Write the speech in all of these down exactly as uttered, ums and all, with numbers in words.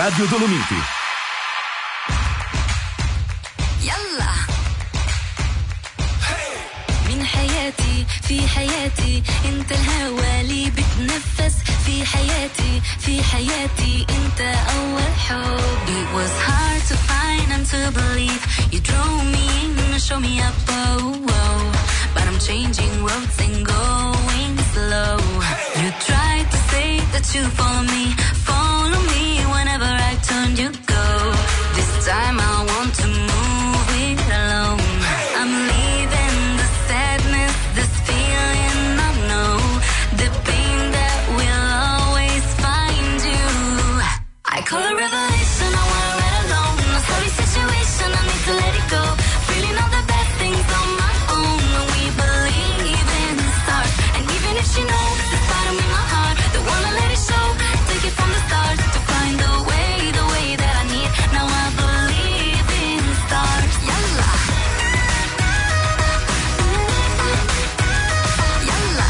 Radio Dolomiti. يلا من حياتي في حياتي انت الهوى اللي بتنفس في حياتي في حياتي انت اول حب. It was hard to find and to believe you drove me in and show me up, oh, oh. But I'm changing roads and going slow. You tried to say that you follow me, follow me whenever I turn you go. This time I want to move it alone. I'm leaving the sadness, this feeling I know, the pain that will always find you. I call it revelation, I wanna ride alone. A sorry situation, I need to let it go. Feeling all the best things on my own. When we believe in the stars, and even if she knows it's part of me, my heart, don't wanna let it show. Take it from the start to find the way, the way that I need. Now I believe in stars. Yalla, yalla.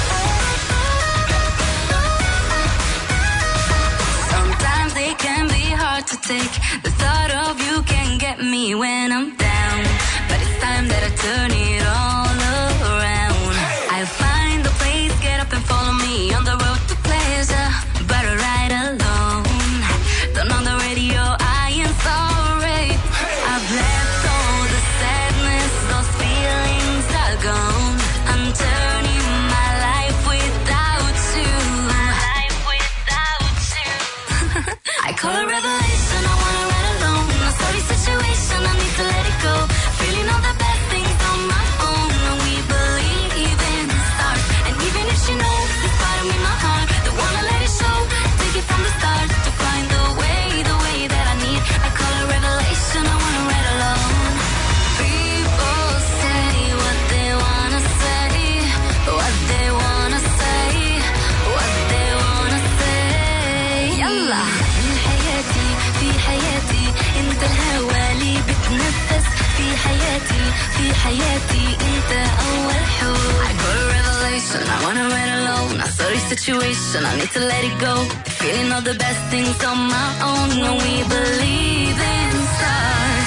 Sometimes they can be hard to take. The thought of you can get me when I'm down, but it's time that I turn it all around. I'll find the place, get up and follow me on the road to pleasure, but I ride alone. Turn on the radio, I am sorry. I've left all the sadness, those feelings are gone. I'm turning my life without you. My life without you. I call it revelation, I wanna ride alone. A sorry situation, I need to let it go. Feeling all the best things on my own. And we believe in stars, and even if she knows it's part of me, my heart, don't wanna let it show. Take it from the start to find the way, the way that I need. I call it revelation, I wanna ride alone. People say what they wanna say, what they wanna say, what they wanna say. Yalla. من حياتي في حياتي انت الهوى اللي بتنفس في حياتي في حياتي انت اول حب. I got a revelation, I wanna ride alone. A sorry situation, I need to let it go. Feeling all the best things on my own. When we believe in stars.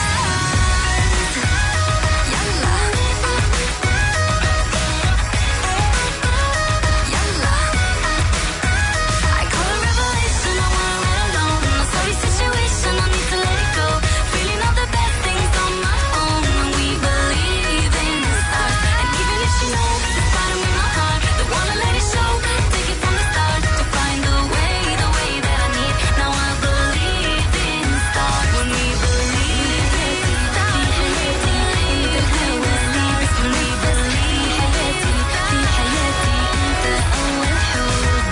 Yalla, yalla. I call it revelation, I wanna ride alone. A sorry situation, I need to let it go. Feeling all the best things on my own. When we believe in stars, and even if she knows it's part of me, my heart, don't wanna let it show. Take it from the start to find the way, the way that I need. Now I believe in stars. When we believe in stars, في حياتي انت الهوى اللي when we believe حياتي في حياتي انت اول حب.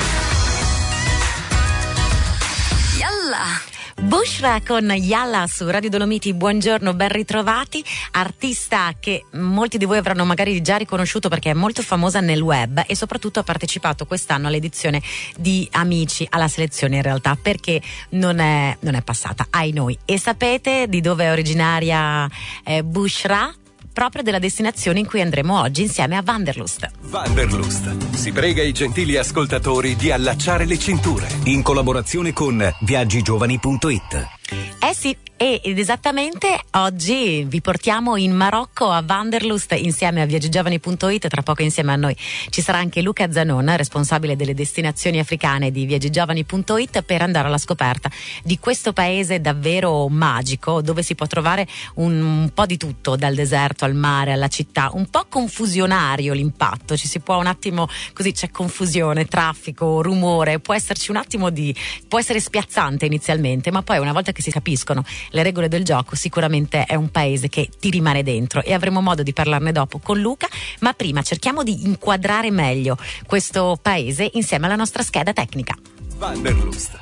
يلا. Bushra con Yalla su Radio Dolomiti, buongiorno, ben ritrovati. Artista che molti di voi avranno magari già riconosciuto perché è molto famosa nel web e soprattutto ha partecipato quest'anno all'edizione di Amici alla selezione, in realtà perché non è, non è passata ai noi. E sapete di dove è originaria eh, Bushra? Proprio della destinazione in cui andremo oggi insieme a Wanderlust. Wanderlust si prega i gentili ascoltatori di allacciare le cinture. In collaborazione con viaggigiovani punto it. Eh sì, e ed esattamente oggi vi portiamo in Marocco a Wanderlust insieme a viaggigiovani punto it. Tra poco insieme a noi ci sarà anche Luca Zanon, responsabile delle destinazioni africane di viaggigiovani punto it, per andare alla scoperta di questo paese davvero magico dove si può trovare un, un po' di tutto, dal deserto al mare alla città, un po' confusionario l'impatto, ci si può un attimo così, c'è confusione, traffico, rumore, può esserci un attimo di può essere spiazzante inizialmente, ma poi una volta che si capiscono le regole del gioco sicuramente è un paese che ti rimane dentro e avremo modo di parlarne dopo con Luca, ma prima cerchiamo di inquadrare meglio questo paese insieme alla nostra scheda tecnica. Wanderlust.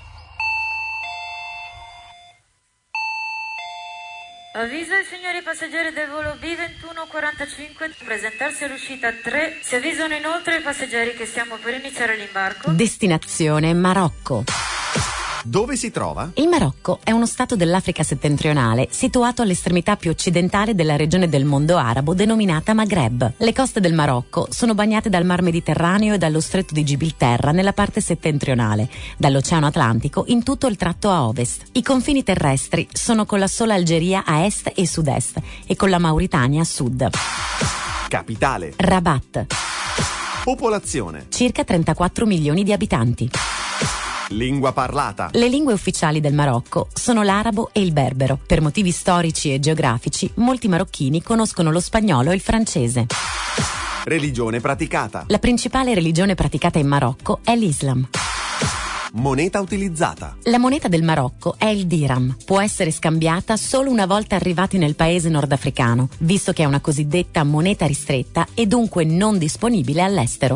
Avviso ai signori passeggeri del volo B ventuno quarantacinque, presentarsi all'uscita tre. Si avvisano inoltre i passeggeri che stiamo per iniziare l'imbarco. Destinazione Marocco. Dove si trova? Il Marocco è uno stato dell'Africa settentrionale situato all'estremità più occidentale della regione del mondo arabo denominata Maghreb. Le coste del Marocco sono bagnate dal Mar Mediterraneo e dallo Stretto di Gibilterra nella parte settentrionale, dall'Oceano Atlantico in tutto il tratto a ovest. I confini terrestri sono con la sola Algeria a est e sud-est e con la Mauritania a sud. Capitale. Rabat. Popolazione. Circa trentaquattro milioni di abitanti. Lingua parlata. Le lingue ufficiali del Marocco sono l'arabo e il berbero. Per motivi storici e geografici, molti marocchini conoscono lo spagnolo e il francese. Religione praticata. La principale religione praticata in Marocco è l'Islam. Moneta utilizzata. La moneta del Marocco è il dirham. Può essere scambiata solo una volta arrivati nel paese nordafricano, visto che è una cosiddetta moneta ristretta e dunque non disponibile all'estero.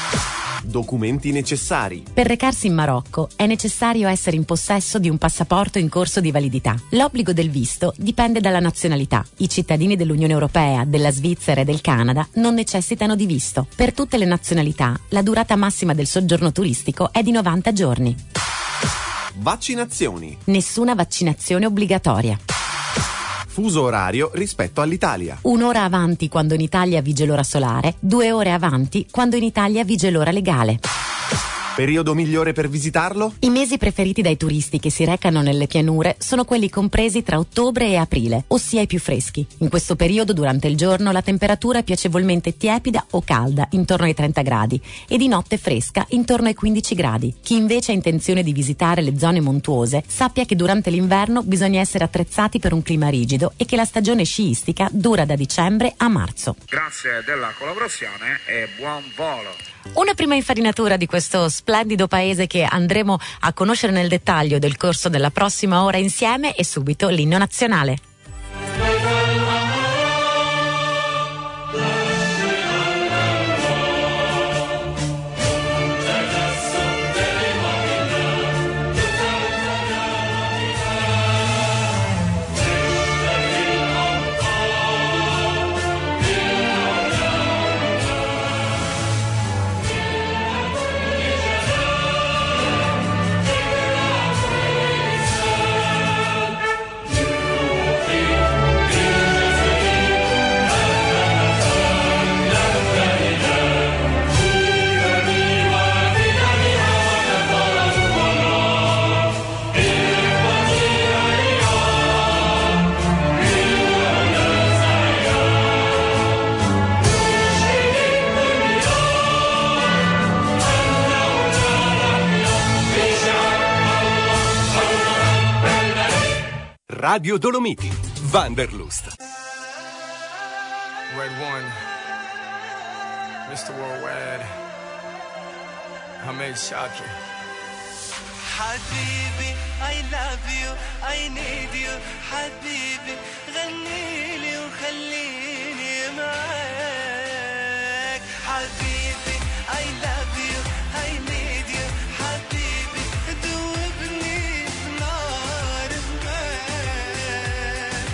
Documenti necessari. Per recarsi in Marocco è necessario essere in possesso di un passaporto in corso di validità. L'obbligo del visto dipende dalla nazionalità. I cittadini dell'Unione Europea, della Svizzera e del Canada non necessitano di visto. Per tutte le nazionalità, la durata massima del soggiorno turistico è di novanta giorni. Vaccinazioni. Nessuna vaccinazione obbligatoria. Fuso orario rispetto all'Italia. Un'ora avanti quando in Italia vige l'ora solare, due ore avanti quando in Italia vige l'ora legale. Periodo migliore per visitarlo? I mesi preferiti dai turisti che si recano nelle pianure sono quelli compresi tra ottobre e aprile, ossia i più freschi. In questo periodo, durante il giorno, la temperatura è piacevolmente tiepida o calda, intorno ai trenta gradi, e di notte fresca, intorno ai quindici gradi. Chi invece ha intenzione di visitare le zone montuose, sappia che durante l'inverno bisogna essere attrezzati per un clima rigido e che la stagione sciistica dura da dicembre a marzo. Grazie della collaborazione e buon volo. Una prima infarinatura di questo splendido paese che andremo a conoscere nel dettaglio del corso della prossima ora insieme e subito l'inno nazionale. Radio Dolomiti, Wanderlust. Red One, mister Worldwide, Hamed Shakir. حبيبي I love you I need you حبيبي غنيلي وخليني معاك حبيبي I love you I need you حبيبي دوبني في نار هواك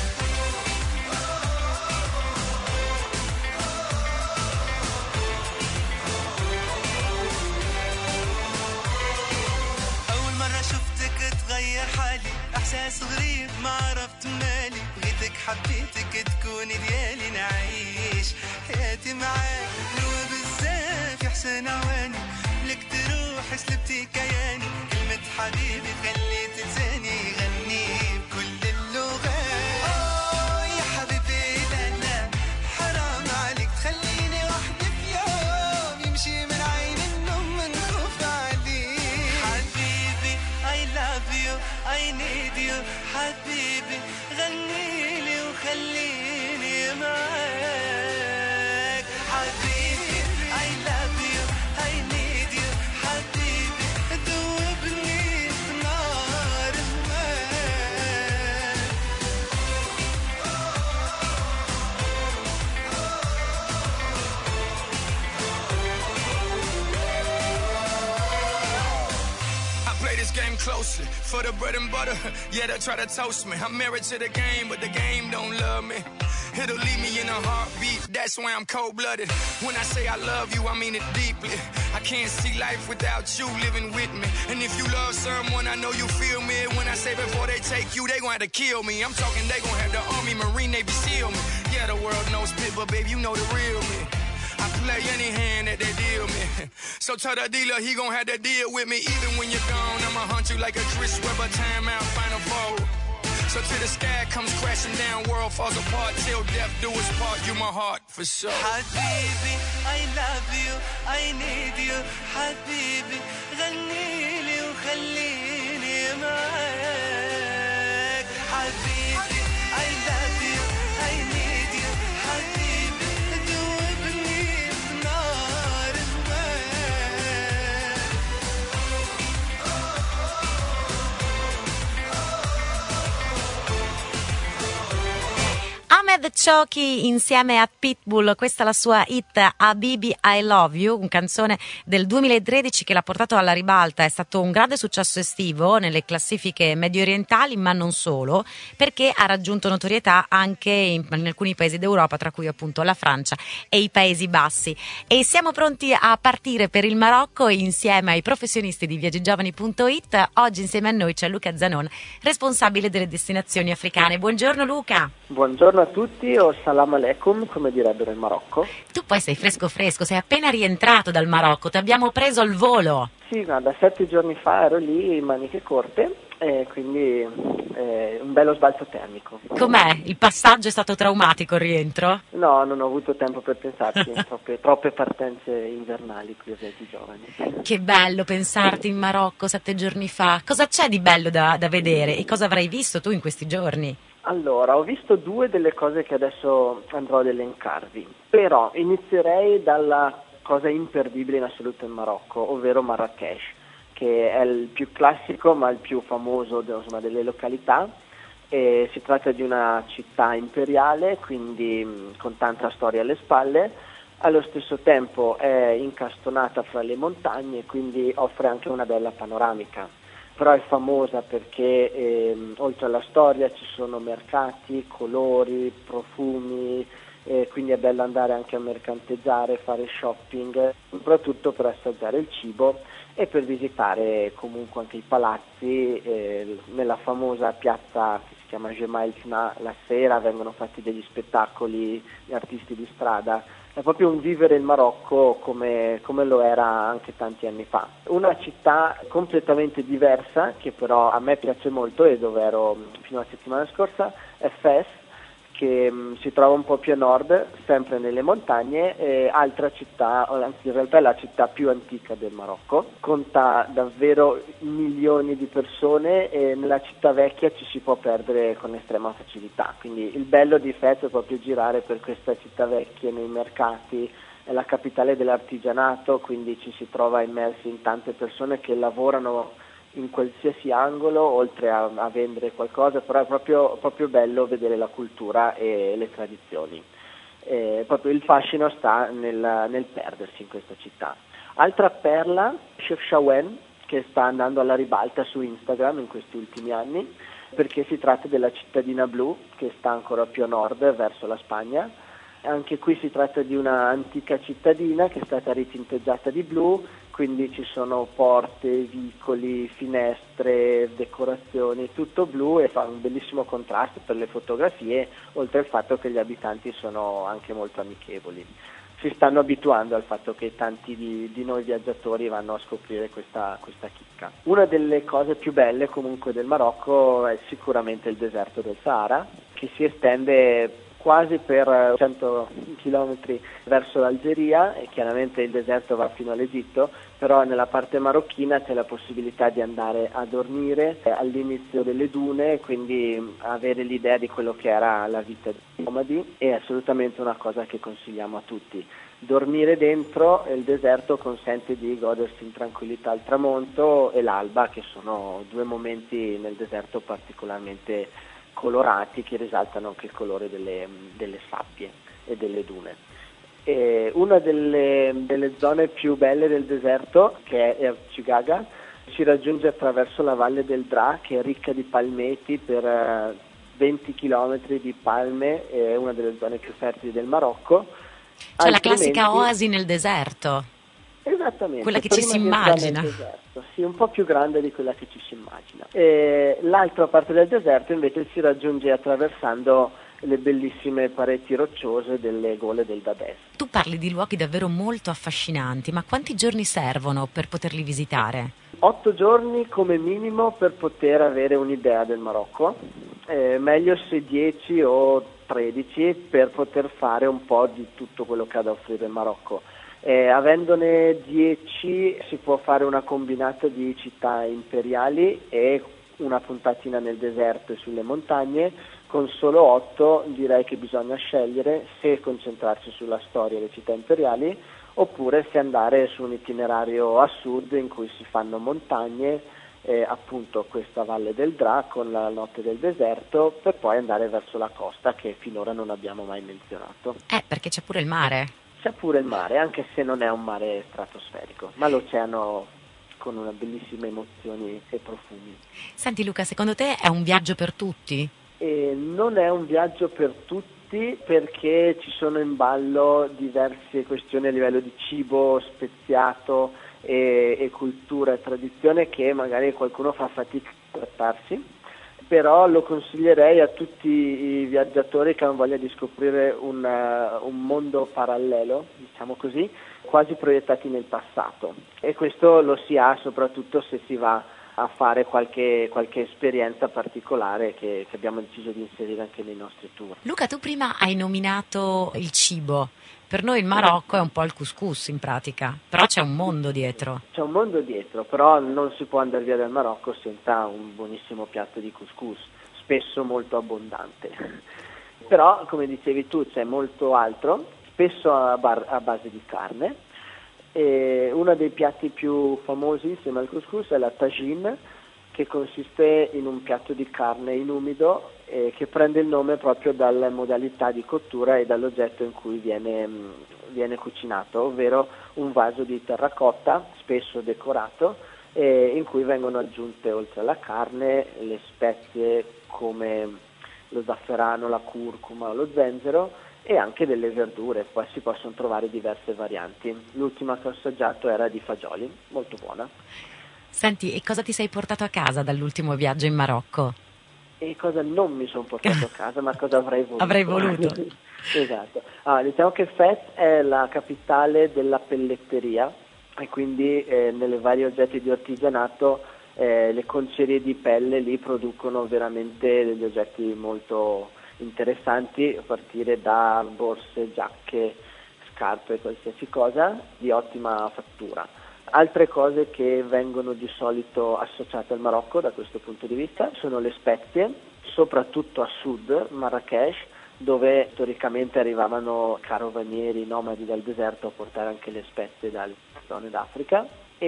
أول مرة شفتك تغير حالي إحساس غريب ما عرفت مالي بغيتك حبيتك تكوني ديالي نعيش حياتي معاك حلوة بزاف يا حسن عواني لك تروح سلبتي كياني كلمة حبيبي خليت لساني يغني بكل اللغات أوه يا حبيبي لا لا حرام عليك تخليني وحدي في يوم يمشي من عين النوم منخوف عليك حبيبي I love you I need you حبيبي غنيلي وخليني معاك حبيبي I love you I need you حبيبي دوبني في نار هواك I play this game listen closely. For the bread and butter, yeah, they try to toast me. I'm married to the game, but the game don't love me. It'll leave me in a heartbeat, that's why I'm cold-blooded. When I say I love you, I mean it deeply. I can't see life without you living with me. And if you love someone, I know you feel me. When I say before they take you, they gon' have to kill me. I'm talking they gon' have the Army, Marine, Navy, SEAL me. Yeah, the world knows spit, but babe, you know the real me. I play any hand that they deal me. So tell the dealer he gon' have to deal with me. Even when you're gone, I'ma hunt you like a Chris Webber timeout, final four. So till the sky comes crashing down, world falls apart, till death do us part, you my heart for sure. حبيبي I love you, I need you. حبيبي غنيلي وخليني معاك. حبيبي I love you, I need you. حبيبي ذوبني في نار Ahmed Choki insieme a Pitbull, questa è la sua hit Habibi I Love You, una canzone del duemilatredici che l'ha portato alla ribalta. È stato un grande successo estivo nelle classifiche medio orientali, ma non solo, perché ha raggiunto notorietà anche in, in alcuni paesi d'Europa, tra cui appunto la Francia e i Paesi Bassi. E siamo pronti a partire per il Marocco insieme ai professionisti di viaggigiovani punto it. Oggi insieme a noi c'è Luca Zanon, responsabile delle destinazioni africane. Buongiorno Luca. Buongiorno a tutti o salam alaikum, come direbbero in Marocco. Tu poi sei fresco fresco, sei appena rientrato dal Marocco, ti abbiamo preso al volo. Sì, guarda, sette giorni fa ero lì in maniche corte e quindi eh, un bello sbalzo termico. Com'è? Il passaggio è stato traumatico il rientro? No, non ho avuto tempo per pensarci, troppe, troppe partenze invernali qui a Viaggi Giovani. Che bello pensarti in Marocco sette giorni fa. Cosa c'è di bello da, da vedere e cosa avrai visto tu in questi giorni? Allora, ho visto due delle cose che adesso andrò ad elencarvi, però inizierei dalla cosa imperdibile in assoluto in Marocco, ovvero Marrakech, che è il più classico ma il più famoso insomma, delle località. E si tratta di una città imperiale, quindi mh, con tanta storia alle spalle, allo stesso tempo è incastonata fra le montagne, quindi offre anche una bella panoramica. Però è famosa perché ehm, oltre alla storia ci sono mercati, colori, profumi, eh, quindi è bello andare anche a mercanteggiare, fare shopping, soprattutto per assaggiare il cibo e per visitare comunque anche i palazzi. Eh, nella famosa piazza che si chiama Jemaa El Fna, la sera vengono fatti degli spettacoli di artisti di strada. È proprio un vivere il Marocco come, come lo era anche tanti anni fa. Una città completamente diversa, che però a me piace molto e dove ero fino alla settimana scorsa, è Fes, che mh, si trova un po' più a nord, sempre nelle montagne, e altra città, anzi in realtà è la città più antica del Marocco, conta davvero milioni di persone e nella città vecchia ci si può perdere con estrema facilità, quindi il bello di Fez è proprio girare per questa città vecchia nei mercati. È la capitale dell'artigianato, quindi ci si trova immersi in tante persone che lavorano in qualsiasi angolo, oltre a, a vendere qualcosa, però è proprio, proprio bello vedere la cultura e le tradizioni. Eh, proprio il fascino sta nel, nel perdersi in questa città. Altra perla, Chefchaouen, che sta andando alla ribalta su Instagram in questi ultimi anni, perché si tratta della cittadina blu, che sta ancora più a nord, verso la Spagna. Anche qui si tratta di una antica cittadina che è stata ritinteggiata di blu, quindi ci sono porte, vicoli, finestre, decorazioni, tutto blu e fa un bellissimo contrasto per le fotografie, oltre al fatto che gli abitanti sono anche molto amichevoli. Si stanno abituando al fatto che tanti di, di noi viaggiatori vanno a scoprire questa, questa chicca. Una delle cose più belle comunque del Marocco è sicuramente il deserto del Sahara, che si estende quasi per cento chilometri verso l'Algeria e chiaramente il deserto va fino all'Egitto, però nella parte marocchina c'è la possibilità di andare a dormire all'inizio delle dune, quindi avere l'idea di quello che era la vita dei nomadi. È assolutamente una cosa che consigliamo a tutti. Dormire dentro il deserto consente di godersi in tranquillità il tramonto e l'alba, che sono due momenti nel deserto particolarmente colorati che risaltano anche il colore delle, delle sabbie e delle dune. E una delle, delle zone più belle del deserto, che è Ercigaga, si raggiunge attraverso la Valle del Dra, che è ricca di palmeti per eh, venti chilometri di palme, è una delle zone più fertili del Marocco. Cioè la Altrimenti- classica oasi nel deserto. Esattamente, Quella che ci prima si di entrare immagina. nel deserto, sì, un po' più grande di quella che ci si immagina. E l'altra parte del deserto invece si raggiunge attraversando le bellissime pareti rocciose delle gole del Dadès. Tu parli di luoghi davvero molto affascinanti, ma quanti giorni servono per poterli visitare? Otto giorni come minimo per poter avere un'idea del Marocco, eh, meglio se dieci o tredici per poter fare un po' di tutto quello che ha da offrire il Marocco. Eh, avendone dieci si può fare una combinata di città imperiali e una puntatina nel deserto e sulle montagne. Con solo otto direi che bisogna scegliere se concentrarsi sulla storia e le città imperiali oppure se andare su un itinerario a sud in cui si fanno montagne, eh, appunto questa Valle del Dra con la notte del deserto, per poi andare verso la costa che finora non abbiamo mai menzionato. Eh, perché c'è pure il mare. C'è pure il mare, anche se non è un mare stratosferico, ma l'oceano con una bellissime emozioni e profumi. Senti Luca, secondo te è un viaggio per tutti? E non è un viaggio per tutti perché ci sono in ballo diverse questioni a livello di cibo speziato e, e cultura e tradizione che magari qualcuno fa fatica a trattarsi, però lo consiglierei a tutti i viaggiatori che hanno voglia di scoprire un, uh, un mondo parallelo, diciamo così, quasi proiettati nel passato, e questo lo si ha soprattutto se si va a fare qualche, qualche esperienza particolare che, che abbiamo deciso di inserire anche nei nostri tour. Luca, tu prima hai nominato il cibo. Per noi il Marocco è un po' il couscous in pratica, però c'è un mondo dietro. C'è un mondo dietro, però non si può andare via dal Marocco senza un buonissimo piatto di couscous, spesso molto abbondante. Però, come dicevi tu, c'è molto altro, spesso a, bar, a base di carne. E uno dei piatti più famosi insieme al couscous è la tagine, che consiste in un piatto di carne in umido eh, che prende il nome proprio dalla modalità di cottura e dall'oggetto in cui viene, mh, viene cucinato, ovvero un vaso di terracotta spesso decorato eh, in cui vengono aggiunte oltre alla carne le spezie come lo zafferano, la curcuma o lo zenzero e anche delle verdure, poi si possono trovare diverse varianti. L'ultima che ho assaggiato era di fagioli, molto buona. Senti, e cosa ti sei portato a casa dall'ultimo viaggio in Marocco? E cosa non mi sono portato a casa, ma cosa avrei voluto. Avrei voluto. Esatto. Ah, diciamo che Fez è la capitale della pelletteria e quindi eh, nelle varie oggetti di artigianato eh, le concerie di pelle lì producono veramente degli oggetti molto interessanti, a partire da borse, giacche, scarpe, qualsiasi cosa di ottima fattura. Altre cose che vengono di solito associate al Marocco da questo punto di vista sono le spezie, soprattutto a sud, Marrakech, dove storicamente arrivavano carovanieri nomadi dal deserto a portare anche le spezie dalle zone d'Africa,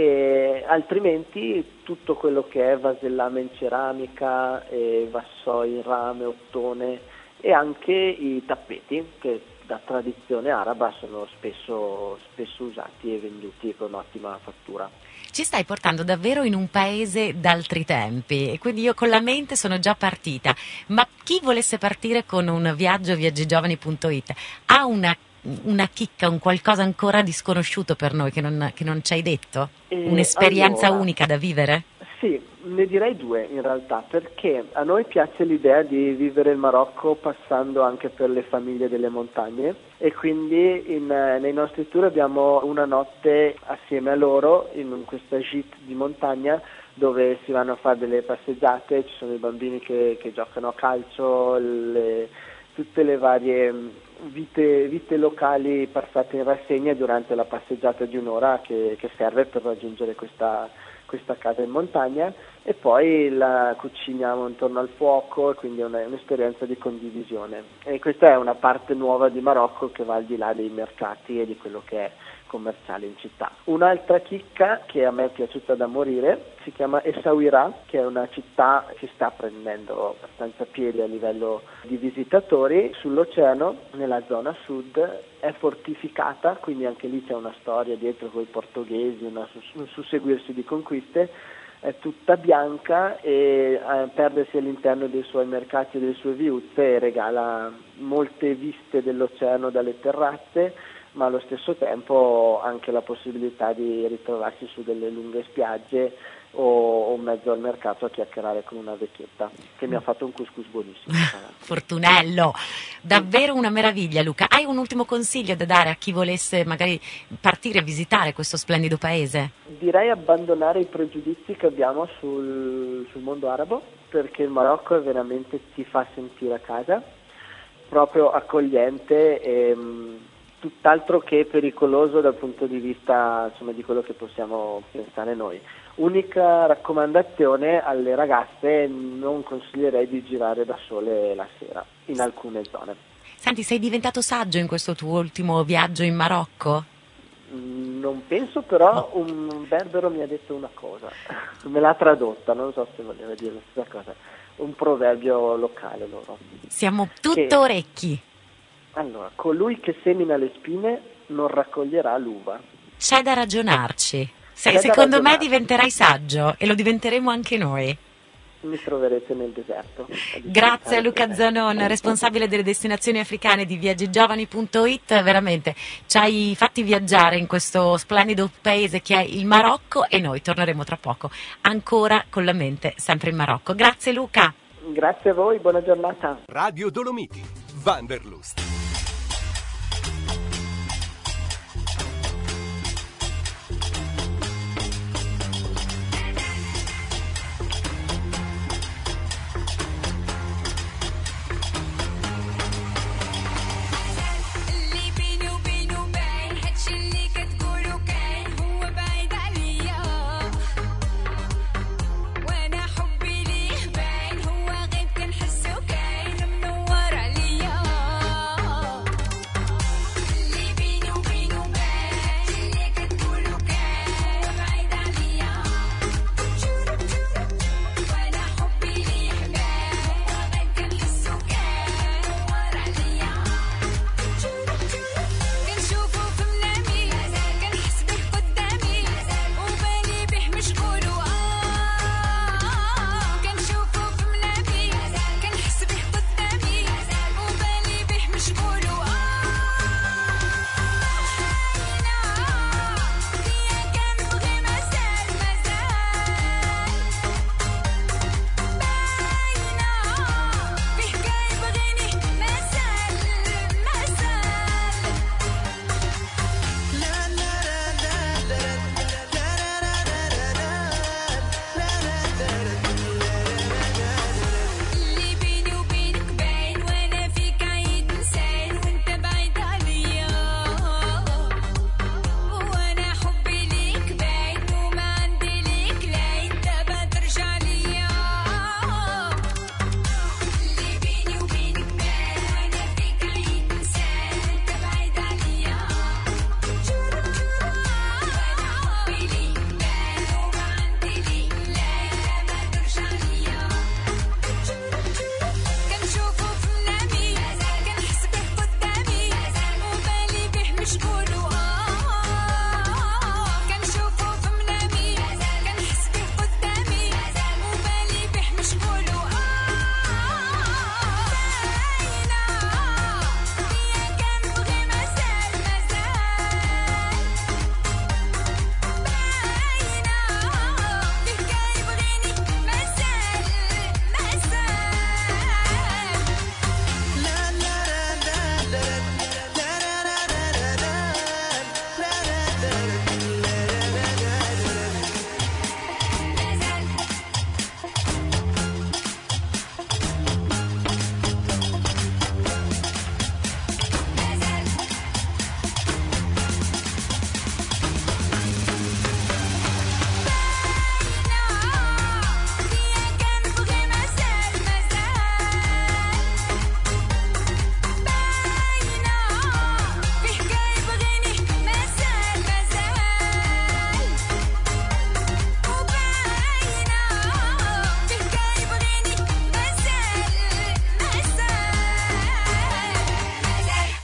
e altrimenti tutto quello che è vasellame in ceramica, e vassoi in rame, ottone e anche i tappeti che da tradizione araba sono spesso, spesso usati e venduti con ottima fattura. Ci stai portando davvero in un paese d'altri tempi e quindi io con la mente sono già partita, ma chi volesse partire con un viaggio viaggigiovani punto it ha una, una chicca, un qualcosa ancora di sconosciuto per noi che non, che non ci hai detto? E Un'esperienza allora, unica da vivere? Sì, ne direi due in realtà, perché a noi piace l'idea di vivere il Marocco passando anche per le famiglie delle montagne e quindi in, nei nostri tour abbiamo una notte assieme a loro in questa gite di montagna dove si vanno a fare delle passeggiate, ci sono i bambini che, che giocano a calcio, le, tutte le varie vite, vite locali passate in rassegna durante la passeggiata di un'ora che, che serve per raggiungere questa questa casa in montagna, e poi la cuciniamo intorno al fuoco e quindi è una, un'esperienza di condivisione, e questa è una parte nuova di Marocco che va al di là dei mercati e di quello che è commerciale in città. Un'altra chicca che a me è piaciuta da morire si chiama Essaouira, che è una città che sta prendendo abbastanza piede a livello di visitatori sull'oceano nella zona sud, è fortificata, quindi anche lì c'è una storia dietro con i portoghesi, una, un susseguirsi di conquiste, è tutta bianca e eh, perdersi all'interno dei suoi mercati e delle sue viuzze e regala molte viste dell'oceano dalle terrazze, ma allo stesso tempo anche la possibilità di ritrovarsi su delle lunghe spiagge o, o mezzo al mercato a chiacchierare con una vecchietta che mi ha fatto un couscous buonissimo. Fortunello, davvero una meraviglia. Luca, hai un ultimo consiglio da dare a chi volesse magari partire e visitare questo splendido paese? Direi abbandonare i pregiudizi che abbiamo sul, sul mondo arabo, perché il Marocco è veramente ti fa sentire a casa, proprio accogliente e mh, tutt'altro che pericoloso dal punto di vista, insomma, di quello che possiamo pensare noi. Unica raccomandazione alle ragazze: non consiglierei di girare da sole la sera in alcune zone. Senti, sei diventato saggio in questo tuo ultimo viaggio in Marocco? Non penso, però un berbero mi ha detto una cosa, me l'ha tradotta, non so se voleva dire la stessa cosa, un proverbio locale loro. Siamo tutto che, orecchi. Allora, colui che semina le spine non raccoglierà l'uva. C'è da ragionarci. Se, C'è secondo da me ragionarci. diventerai saggio e lo diventeremo anche noi. Mi troverete nel deserto. Grazie a Luca Zanon, responsabile delle destinazioni africane di viaggi giovani punto it. Veramente ci hai fatti viaggiare in questo splendido paese che è il Marocco, e noi torneremo tra poco ancora con la mente sempre in Marocco. Grazie Luca. Grazie a voi, buona giornata. Radio Dolomiti, Wanderlust. اللي بيني وبينه باين هادشي اللي كتقولو كاين هو بعيد عليا وانا حبي ليه باين هو غير كنحسو كاين منور عليا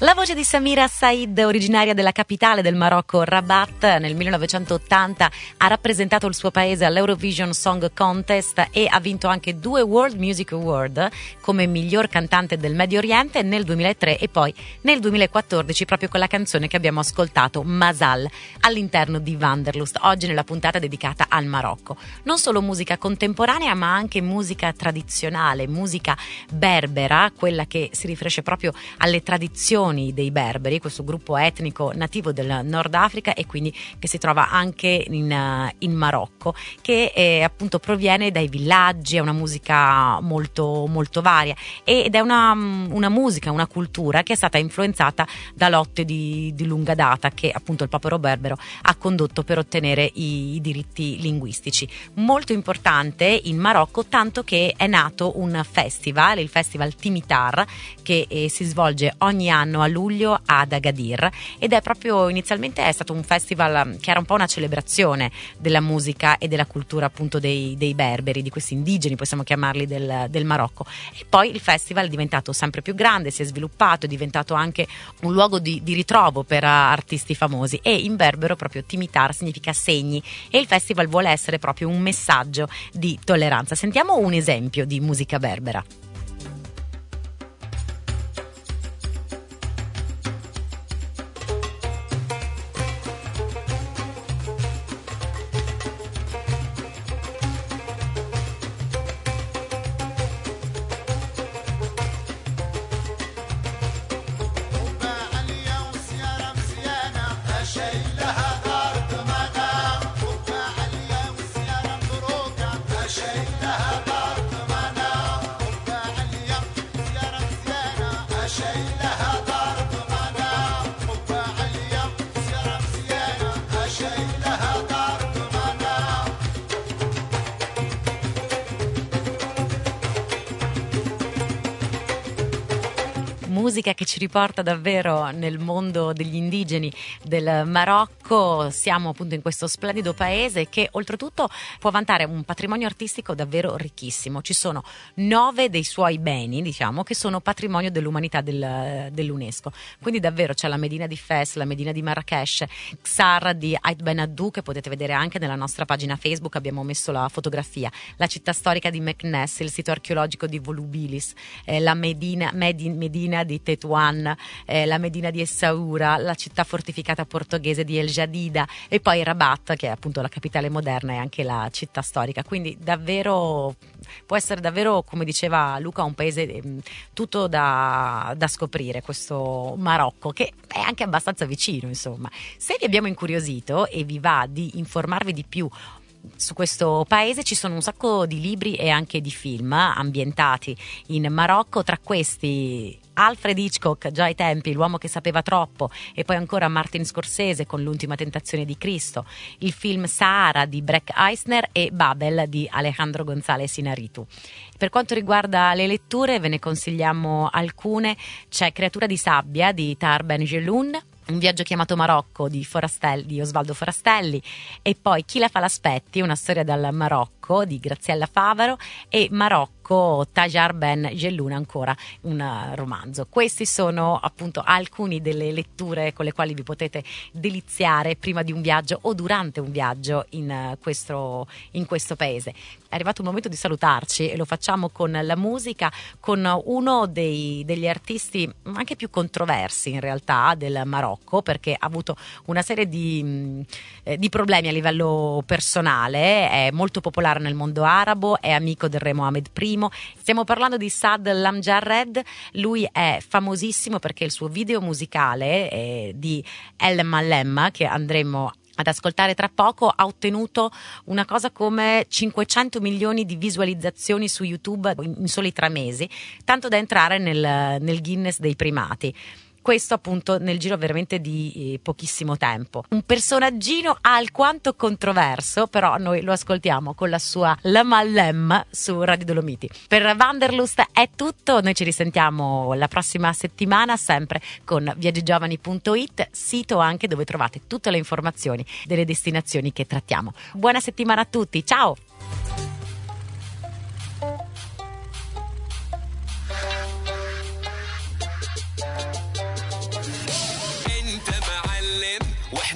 La voce di Samira Said, originaria della capitale del Marocco, Rabat, nel millenovecentottanta ha rappresentato il suo paese all'Eurovision Song Contest e ha vinto anche due World Music Award come miglior cantante del Medio Oriente nel duemilatré e poi nel duemilaquattordici proprio con la canzone che abbiamo ascoltato, Masal, all'interno di Wanderlust, oggi nella puntata dedicata al Marocco. Non solo musica contemporanea ma anche musica tradizionale, musica berbera, quella che si riferisce proprio alle tradizioni dei berberi, questo gruppo etnico nativo del Nord Africa e quindi che si trova anche in, in Marocco, che eh, appunto proviene dai villaggi, è una musica molto molto varia ed è una, una musica, una cultura che è stata influenzata da lotte di, di lunga data che appunto il popolo berbero ha condotto per ottenere i, i diritti linguistici. Molto importante in Marocco, tanto che è nato un festival, il Festival Timitar, che eh, si svolge ogni anno a luglio ad Agadir ed è proprio inizialmente è stato un festival che era un po' una celebrazione della musica e della cultura appunto dei, dei berberi, di questi indigeni possiamo chiamarli del, del Marocco, e poi il festival è diventato sempre più grande, si è sviluppato, è diventato anche un luogo di, di ritrovo per artisti famosi e in berbero proprio Timitar significa segni e il festival vuole essere proprio un messaggio di tolleranza. Sentiamo un esempio di musica berbera. Musica che ci riporta davvero nel mondo degli indigeni del Marocco. Siamo appunto in questo splendido paese che oltretutto può vantare un patrimonio artistico davvero ricchissimo. Ci sono nove dei suoi beni, diciamo, che sono patrimonio dell'umanità del, dell'UNESCO. Quindi davvero c'è la Medina di Fes, la Medina di Marrakesh, Ksar di Ait Ben Haddou, che potete vedere anche nella nostra pagina Facebook, abbiamo messo la fotografia, la città storica di Meknès, il sito archeologico di Volubilis, eh, la Medina, Medi, Medina di Tetuan, eh, la Medina di Essaoura, la città fortificata portoghese di El Jadida e poi Rabat, che è appunto la capitale moderna e anche la città storica. Quindi davvero può essere davvero, come diceva Luca, un paese eh, tutto da, da scoprire, questo Marocco, che è anche abbastanza vicino, insomma. Se vi abbiamo incuriosito e vi va di informarvi di più su questo paese, ci sono un sacco di libri e anche di film ambientati in Marocco, tra questi Alfred Hitchcock, già ai tempi, L'uomo che sapeva troppo, e poi ancora Martin Scorsese con L'ultima tentazione di Cristo, il film Sahara di Breck Eisner e Babel di Alejandro González Iñárritu. Per quanto riguarda le letture ve ne consigliamo alcune. C'è Creatura di sabbia di Tahar Ben Jelloun, Un viaggio chiamato Marocco di, Forastelli, di Osvaldo Forastelli, e poi Chi la fa l'aspetti, una storia dal Marocco di Graziella Favaro, e Marocco, Tahar Ben Jelloun, ancora un romanzo. Questi sono appunto alcuni delle letture con le quali vi potete deliziare prima di un viaggio o durante un viaggio in questo, in questo paese. È arrivato il momento di salutarci e lo facciamo con la musica, con uno dei, degli artisti anche più controversi in realtà del Marocco, perché ha avuto una serie di, eh, di problemi a livello personale. È molto popolare nel mondo arabo, è amico del re Mohammed I. Stiamo parlando di Saad Lamjarred. Lui è famosissimo perché il suo video musicale eh, di El Malem, che andremo ad ascoltare tra poco, ha ottenuto una cosa come cinquecento milioni di visualizzazioni su YouTube in soli tre mesi, tanto da entrare nel, nel Guinness dei primati. Questo appunto nel giro veramente di eh, pochissimo tempo. Un personaggino alquanto controverso, però noi lo ascoltiamo con la sua La Mallem su Radio Dolomiti. Per Wanderlust è tutto, noi ci risentiamo la prossima settimana sempre con viaggigiovani punto it, sito anche dove trovate tutte le informazioni delle destinazioni che trattiamo. Buona settimana a tutti, ciao!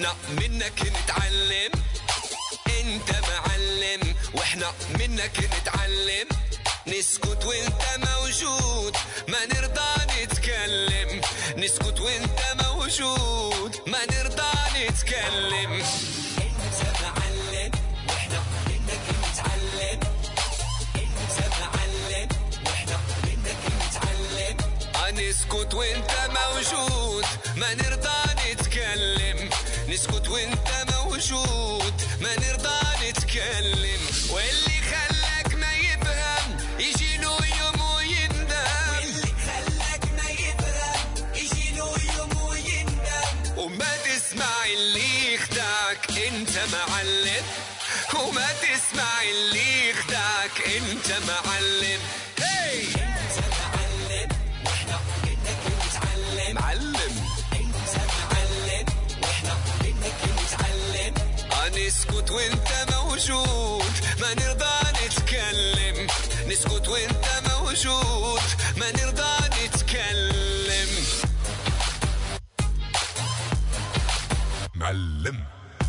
واحنا منك نتعلم. انت معلم واحنا منك نتعلم. نسكت وانت موجود ما نرضى نتكلم. نسكت وانت موجود ما نرضى نتكلم. انت معلم واحنا منك نتعلم. انت معلم واحنا منك نتعلم. نسكت وانت موجود ما نرضى نتكلم. نسكت وانت موجود ما نرضى نتكلم. واللي خلاك ما يفهم يجي له يوم ويندم. واللي خلاك ما يفهم يجي له يوم ويندم. وما تسمع اللي يخدعك انت معلم. وما تسمع اللي يخدعك انت معلم. هي انت معلم واحنا منك نتعلم. معلم انت معلم واحنا منك نتعلم. نسكت وانت موجود ما نرضى نتكلم. نسكت وانت موجود ما نرضى نتكلم. معلم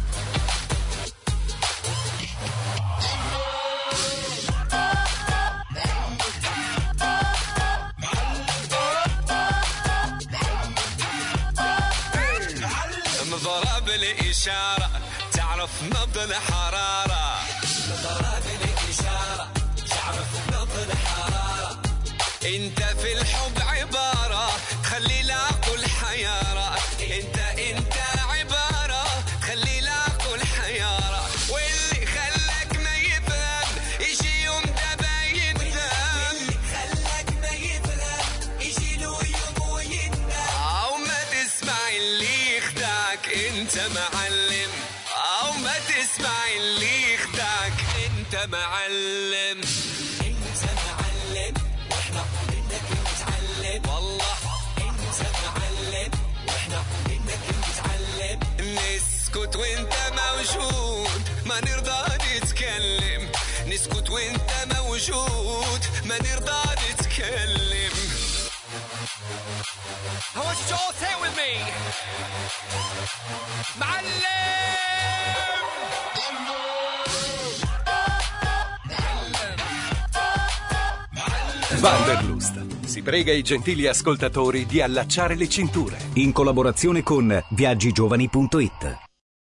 ضرب الإشارة تعرف نبض الحرارة. ضرب الإشارة تعرف نبض الحرارة. انت في الحب عبارة خلي العقل حيارة. انت انت عبارة خلي العقل حيارة. واللي خلاك ما يفهم يجي يوم دابا يندم. واللي خلاك ما يفهم يجي له يوم ويندم. او ما تسمع اللي يخدعك انت معلم. او ما تسمع اللي يخدعك انت معلم. انت معلم واحنا منك نتعلم. والله انت معلم واحنا منك نتعلم. نسكت وانت موجود ما نرضى نتكلم. نسكت وانت موجود ما نرضى نتكلم. I want you to all say it with me. معلم. Wanderlust si prega i gentili ascoltatori di allacciare le cinture. In collaborazione con viaggi giovani punto it.